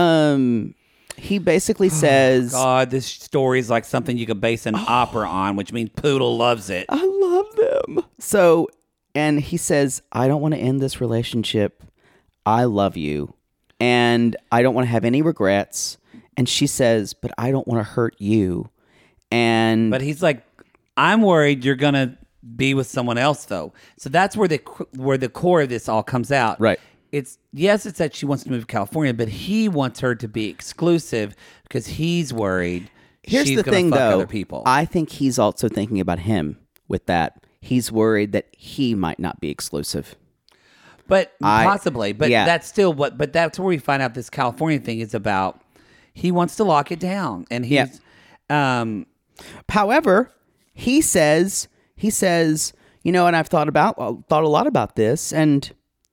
he basically says, God, this story is like something you could base an opera on, which means Poodle loves it. I love them. So, and he says, I don't want to end this relationship. I love you. And I don't want to have any regrets. And she says, but I don't want to hurt you. But he's like, I'm worried you're going to be with someone else, though. So that's where the core of this all comes out. Right. It's that she wants to move to California, but he wants her to be exclusive because he's worried. Here's she's the gonna thing, fuck though. Other people. I think he's also thinking about him with that. He's worried that he might not be exclusive. Possibly. But yeah. that's still what. But that's where we find out this California thing is about. He wants to lock it down, and he's. Yeah. However, he says, and I've thought a lot about this, and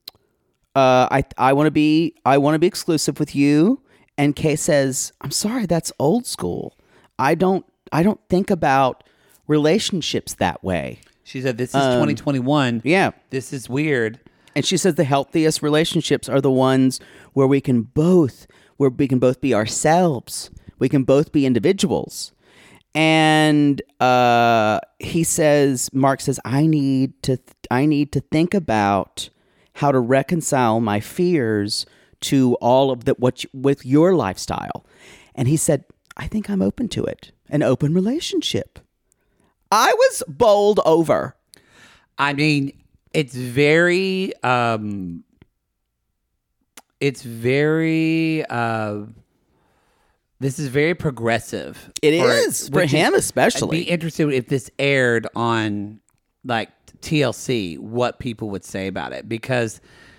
I want to be exclusive with you. And Kay says, I'm sorry, that's old school. I don't think about relationships that way. She said, this is 2021. Yeah. This is weird. And she says the healthiest relationships are the ones where we can both be ourselves. We can both be individuals. And Mark says, I need to think about how to reconcile my fears to all of with your lifestyle. And he said, I think I'm open to it. An open relationship. I was bowled over. I mean, it's very This is very progressive. It is for him especially. I'd be interested if this aired on like TLC, what people would say about it, because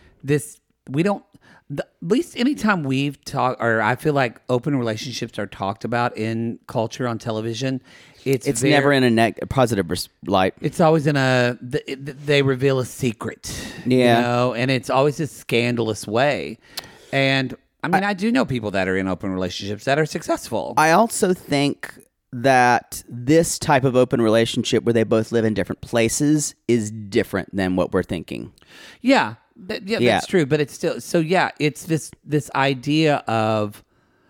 at least anytime we've talked, or I feel like open relationships are talked about in culture on television, it's never in a positive light. It's always in they reveal a secret, and it's always a scandalous way. And I mean, I do know people that are in open relationships that are successful. I also think that this type of open relationship where they both live in different places is different than what we're thinking. Yeah. That's true. But it's still, it's this idea of,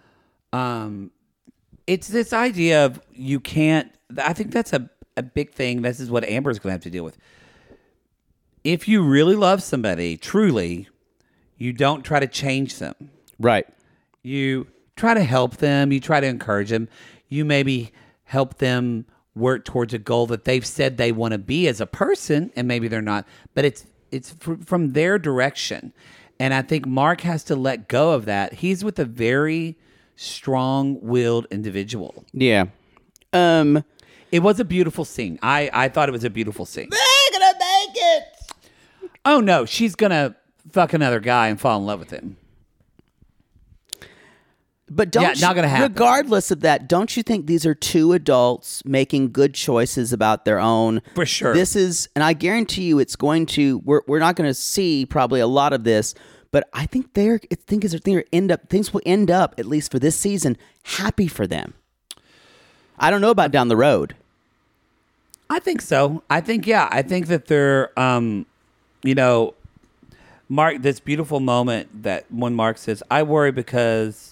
you can't, I think that's a big thing. This is what Amber's going to have to deal with. If you really love somebody, truly, you don't try to change them. Right. You try to help them. You try to encourage them. You maybe help them work towards a goal that they've said they want to be as a person, and maybe they're not. But it's from their direction. And I think Mark has to let go of that. He's with a very strong-willed individual. Yeah. It was a beautiful scene. I thought it was a beautiful scene. They're gonna make it. Oh, no. She's going to fuck another guy and fall in love with him. But not gonna happen. Regardless of that, don't you think these are two adults making good choices about their own? For sure. This is, and I guarantee you, it's going to. We're not going to see probably a lot of this, but I think things will end up, at least for this season, happy for them. I don't know about down the road. I think so. I think that they're, Mark, this beautiful moment that when Mark says, I worry because,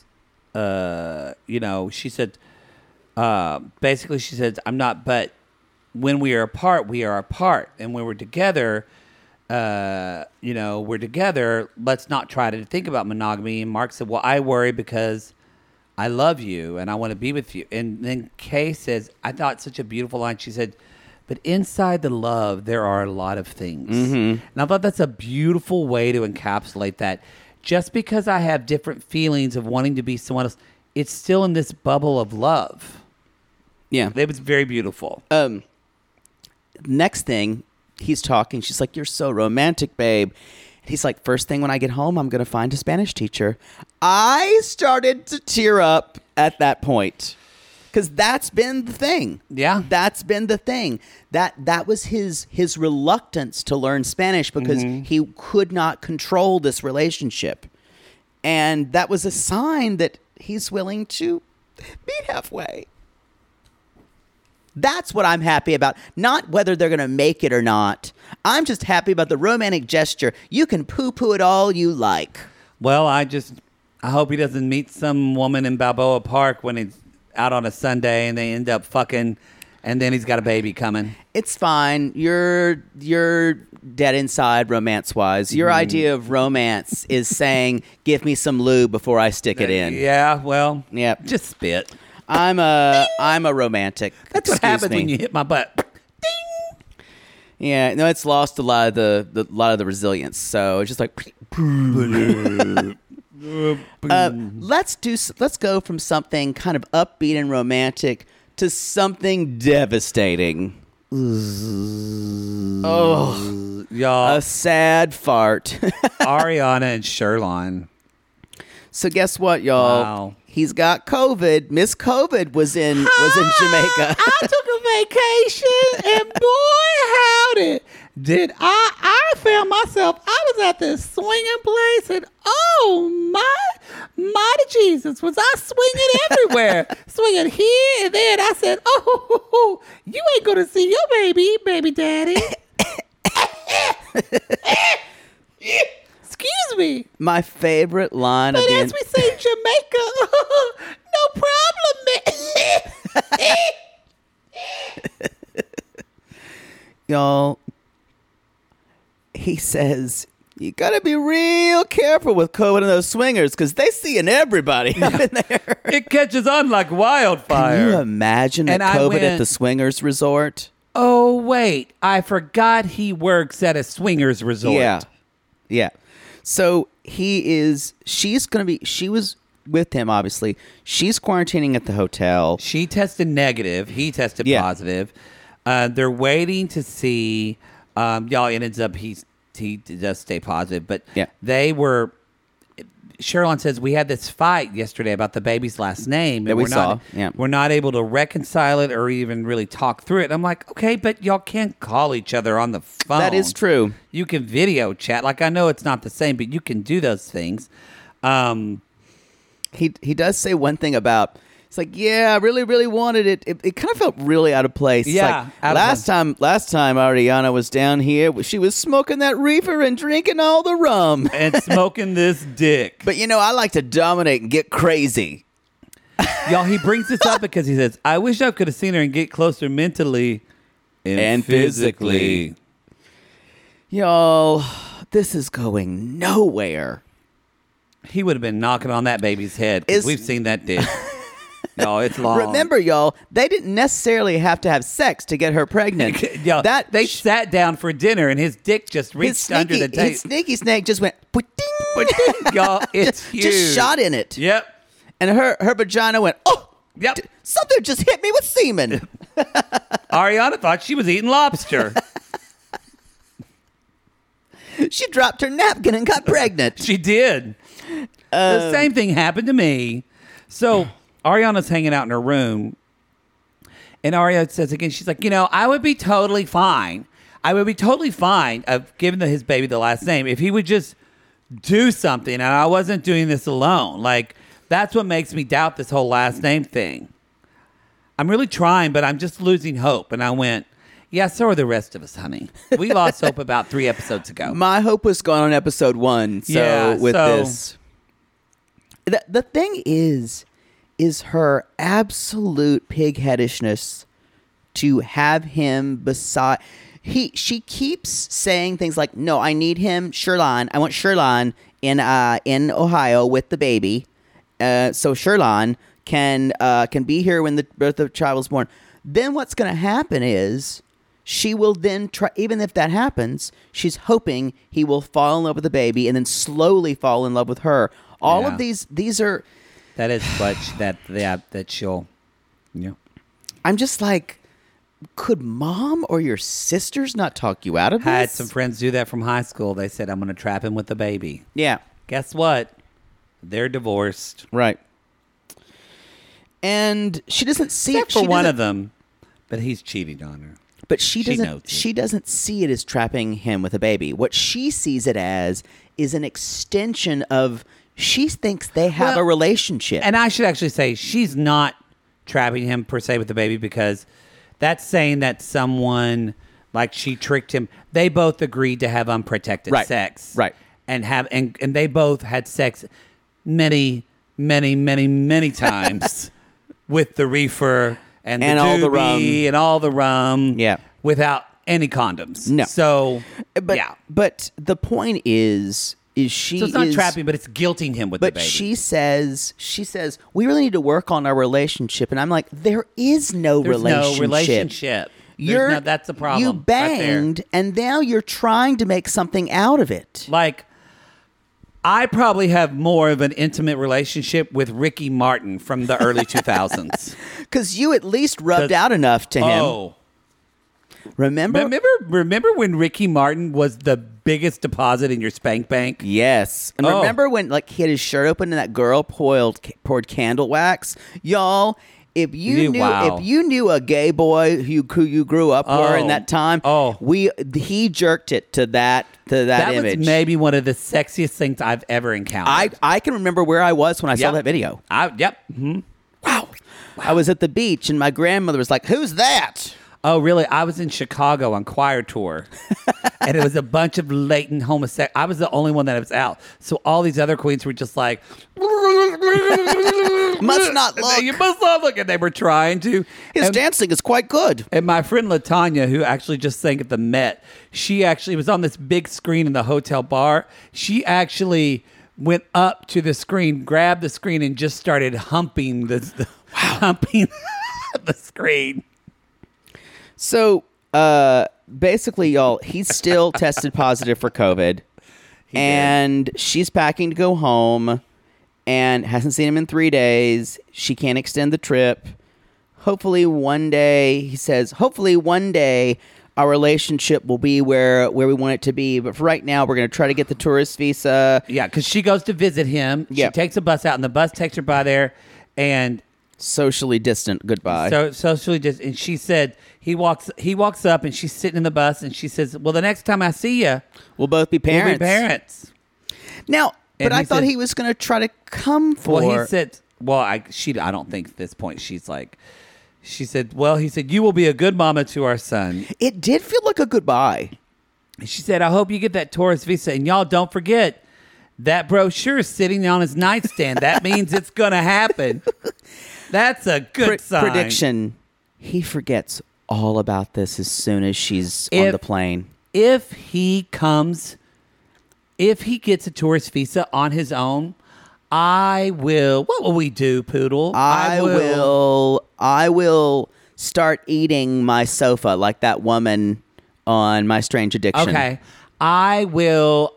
she said, basically she said, I'm not, but when we are apart, we are apart. And when we're together, we're together. Let's not try to think about monogamy. And Mark said, well, I worry because I love you and I want to be with you. And then Kay says, I thought such a beautiful line. She said, but inside the love, there are a lot of things. Mm-hmm. And I thought that's a beautiful way to encapsulate that. Just because I have different feelings of wanting to be someone else, it's still in this bubble of love. Yeah. It was very beautiful. Next thing, he's talking. She's like, you're so romantic, babe. And he's like, first thing when I get home, I'm going to find a Spanish teacher. I started to tear up at that point. Because that's been the thing. Yeah. That's been the thing. That was his reluctance to learn Spanish because he could not control this relationship. And that was a sign that he's willing to meet halfway. That's what I'm happy about. Not whether they're going to make it or not. I'm just happy about the romantic gesture. You can poo-poo it all you like. Well, I hope he doesn't meet some woman in Balboa Park when he's out on a Sunday and they end up fucking and then he's got a baby coming. It's fine. You're dead inside romance-wise. Your idea of romance is saying, give me some lube before I stick it in. Yeah, well, just spit. I'm a romantic. That's what happens when you hit my butt. Ding! Yeah, no, it's lost a lot of the resilience. So it's just like let's go from something kind of upbeat and romantic to something devastating. Oh, y'all, a sad fart. Ariana and Sherlon. So guess what, y'all? Wow. He's got COVID. Miss COVID was in Jamaica. I took a vacation, and boy, howdy, did I found myself. I was at this swinging place, and oh my, mighty Jesus, was I swinging everywhere, swinging here and there. And I said, "Oh, you ain't gonna see your baby daddy." Excuse me. My favorite line but of the as we say in Jamaica, no problem, man. Y'all, he says, you gotta be real careful with COVID and those swingers because they seeing everybody up in there. It catches on like wildfire. Can you imagine And I COVID at went- the swingers resort? Oh, wait. I forgot he works at a swingers resort. Yeah. So she was with him, obviously. She's quarantining at the hotel. She tested negative. He tested positive. They're waiting to see. Y'all, it ends up he does stay positive, but they were. Sherlon says we had this fight yesterday about the baby's last name that we saw. We're not able to reconcile it or even really talk through it. And I'm like, okay, but y'all can't call each other on the phone. That is true. You can video chat. Like, I know it's not the same, but you can do those things. He does say one thing about. It's like, yeah, I really, really wanted it. It kind of felt really out of place. Yeah. Like, last time Ariana was down here, she was smoking that reefer and drinking all the rum. And smoking this dick. But, I like to dominate and get crazy. Y'all, he brings this up because he says, I wish I could have seen her and get closer mentally and physically. Y'all, this is going nowhere. He would have been knocking on that baby's head because we've seen that dick. No, it's long. Remember, y'all, they didn't necessarily have to have sex to get her pregnant. Yo, they sat down for dinner and his dick just reached under the table. His sneaky snake just went, y'all, it's huge. Just shot in it. Yep. And her vagina went, oh, yep. Something just hit me with semen. Ariana thought she was eating lobster. She dropped her napkin and got pregnant. She did. The same thing happened to me. So Ariana's hanging out in her room, and Ariana says again, she's like, I would be totally fine. I would be totally fine of giving his baby the last name if he would just do something, and I wasn't doing this alone. Like, that's what makes me doubt this whole last name thing. I'm really trying, but I'm just losing hope. And I went, yeah, so are the rest of us, honey. We lost hope about 3 episodes ago. My hope was gone on episode 1. So this. The thing is her absolute pigheadishness to have him beside. She keeps saying things like, no, I need him, Sherlon. I want Sherlon in Ohio with the baby. So Sherlon can be here when the birth of the child was born. Then what's going to happen is she will then try, even if that happens, she's hoping he will fall in love with the baby and then slowly fall in love with her. All of these are... That is what that she'll... Yeah. I'm just like, could mom or your sisters not talk you out of this? I had some friends do that from high school. They said, I'm going to trap him with the baby. Yeah. Guess what? They're divorced. Right. And she doesn't see Except for one of them, but he's cheating on her. But she doesn't see it as trapping him with a baby. What she sees it as is an extension of... She thinks they have a relationship. And I should actually say she's not trapping him per se with the baby, because that's saying that someone, like, she tricked him. They both agreed to have unprotected sex. Right. And they both had sex many, many, many, many times with the reefer and all the rum. And all the rum. Yeah. Without any condoms. No. So, But the point is she so it's not trapping, but it's guilting him with the baby. But she says, we really need to work on our relationship. And I'm like, there is no relationship. No relationship. That's the problem. You banged, right, and now you're trying to make something out of it. Like, I probably have more of an intimate relationship with Ricky Martin from the early 2000s. Because you at least rubbed out enough to him. Oh. Remember when Ricky Martin was the biggest deposit in your spank bank? Yes. And remember when, like, he had his shirt open and that girl poured candle wax? Y'all, if you knew a gay boy who you grew up with in that time, he jerked it to that image. That was maybe one of the sexiest things I've ever encountered. I can remember where I was when I saw that video. Mm-hmm. Wow. I was at the beach and my grandmother was like, "Who's that?" Oh, really? I was in Chicago on choir tour, and it was a bunch of latent homosexual. I was the only one that was out. So all these other queens were just like, must not look. You must not look. And they were trying to. His dancing is quite good. And my friend LaTanya, who actually just sang at the Met, she actually was on this big screen in the hotel bar. She went up to the screen, grabbed the screen, and just started humping humping the screen. So, basically, y'all, he's still tested positive for COVID, and she's packing to go home, and hasn't seen him in 3 days. She can't extend the trip. Hopefully one day, he says, hopefully one day our relationship will be where we want it to be. But for right now, we're going to try to get the tourist visa. Yeah, because she goes to visit him. Yep. She takes a bus out, and the bus takes her by there, and Socially distant goodbye. so socially just. And she said he walks up, and she's sitting in the bus, and she says, "Well, the next time I see you, We'll both be parents. we'll be parents." Now, And but I he thought said- he was going to try to come for... Well, he said, "Well, I don't think at this point she's like." She said, "Well," he said, "you will be a good mama to our son." It did feel like a goodbye. And she said, "I hope you get that tourist visa, and y'all don't forget that brochure is sitting on his nightstand. That means it's going to happen." That's a good sign. Prediction. He forgets all about this as soon as she's on the plane. If he gets a tourist visa on his own, I will. What will we do, Poodle? I will start eating my sofa like that woman on My Strange Addiction. Okay. I will.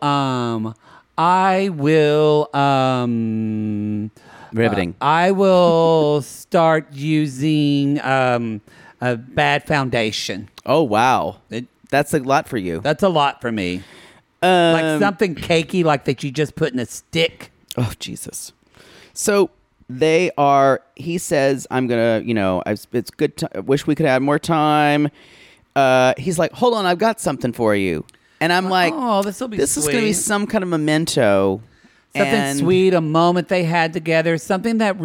Riveting. I will start using a bad foundation. Oh, wow. That's a lot for you. That's a lot for me. Like something cakey, like that you just put in a stick. Oh, Jesus. So he says, I'm going to, it's good. I wish we could have more time. He's like, hold on, I've got something for you. And I'm like, Oh, this will be this is going to be sweet. some kind of memento. Something And sweet, a moment they had together, something that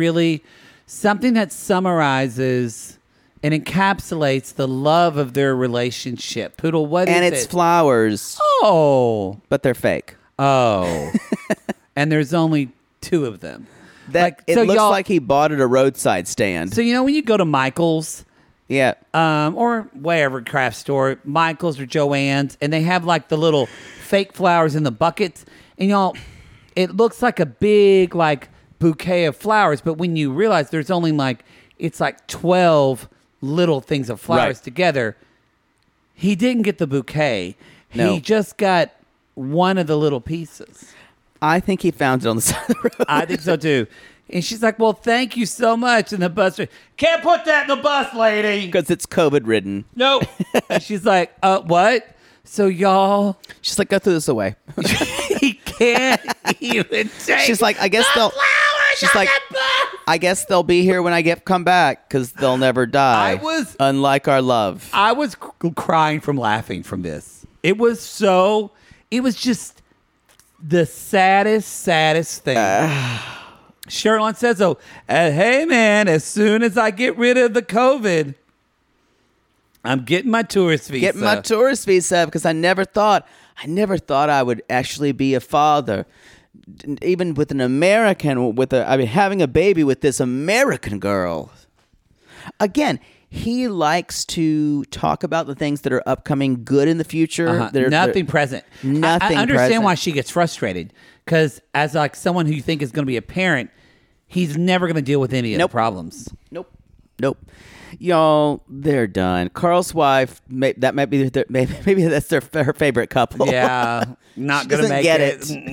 summarizes and encapsulates the love of their relationship. Poodle, what is And it? it's flowers, Oh. but they're fake. Oh. And there's only 2 of them. It looks like he bought at a roadside stand. So, when you go to Michael's, Yeah. or wherever craft store, Michael's or Joann's, and they have like the little fake flowers in the buckets, and it looks like a big like bouquet of flowers, but when you realize there's only it's like 12 little things of flowers Right. together, he didn't get the bouquet. No. He just got one of the little pieces. I think he found it on the side of the road. I think so too. And she's like, "Well, thank you so much." And the bus driver, "Can't put that in the bus, lady." Because it's COVID ridden. Nope. And she's like, what? So y'all, She's like, go throw this away. he can't even take She's like, I guess they'll. She's like, I guess they'll be here when I come back because they'll never die. Unlike our love. I was crying from laughing from this. It was just the saddest thing. Sherlon says, hey man, as soon as I get rid of the COVID, I'm getting my tourist visa. Getting my tourist visa because I never thought I would actually be a father. Even with an American, having a baby with this American girl. Again, he likes to talk about the things that are upcoming good in the future. Nothing present. Nothing I understand present. why she gets frustrated because as like someone who you think is going to be a parent, he's never going to deal with any of the problems. Nope. Y'all, they're done. Carl's wife, maybe that's her favorite couple. Yeah, not She going to doesn't make get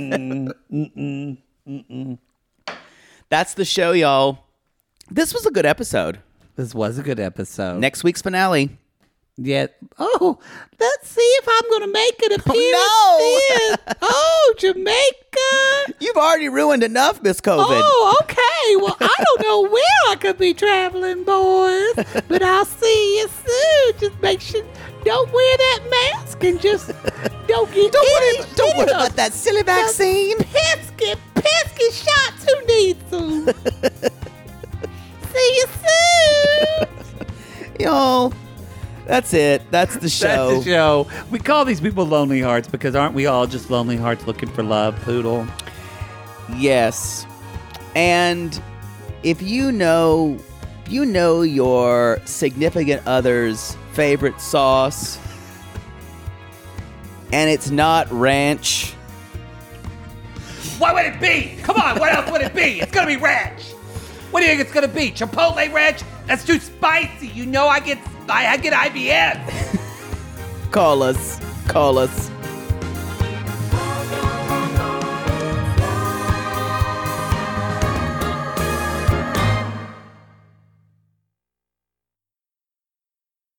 it. That's the show, y'all. This was a good episode. This was a good episode. Next week's finale. Yeah. Oh, let's see if I'm going to make it appear. Oh, no. Oh, Jamaica. You've already ruined enough, Miss COVID. Oh, okay. Well, I don't know where I could be traveling, boys, but I'll see you soon. Just make sure, don't wear that mask and just don't get Don't worry about that silly vaccine. Pesky shots. Who needs them? See you soon. Y'all, that's it. That's the show. That's the show. We call these people lonely hearts because aren't we all just lonely hearts looking for love, Poodle? Yes. And if you know your significant other's favorite sauce and it's not ranch, What would it be? Come on, what else would it be? It's going to be ranch. What do you think it's going to be? Chipotle ranch? That's too spicy. I get IBS. call us.